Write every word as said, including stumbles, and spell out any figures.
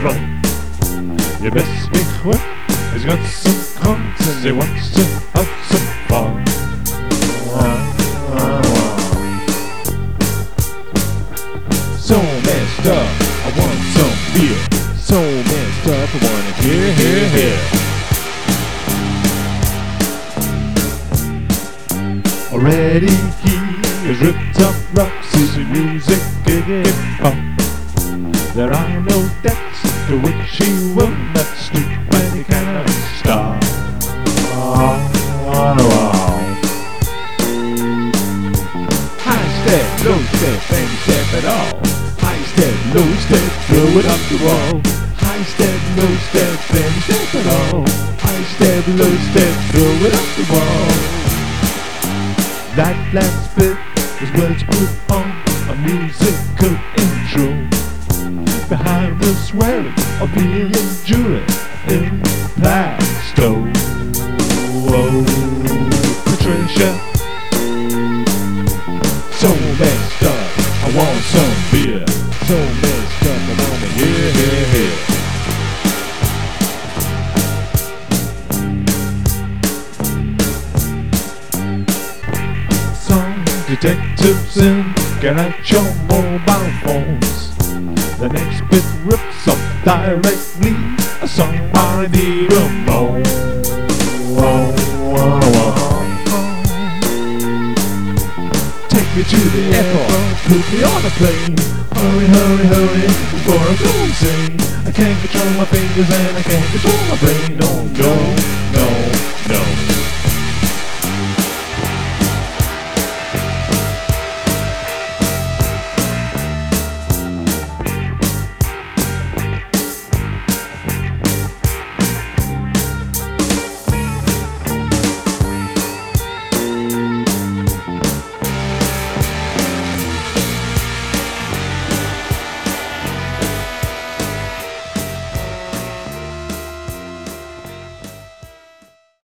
roll. Your best big whip has got some cards and he wants to have some fun. So messed up, I want some beer. So messed up, I wanna hear, hear, hear. Already he has ripped up rocks, his music hip hop. There are no debts to which he will not stoop when he cannot stop. High step, low step, any step at all. High step, low step, throw it up the wall. High step, low step, any step at all. High step, low step, throw it up the wall. That last bit was words put on a musical intro. Behind the swearing of being jury in Plaistow. Oh, Patricia, so messed up, I want some beer. So messed up, I wanna hear, hear, hear. Some detectives in, get out your mobile phones. The next bit rips up directly a song by the Ramones. Oh, oh, oh. Take me to the airport, put me on a plane. Hurry, hurry, hurry, before I go insane. I can't control my fingers and I can't control my brain. Oh no.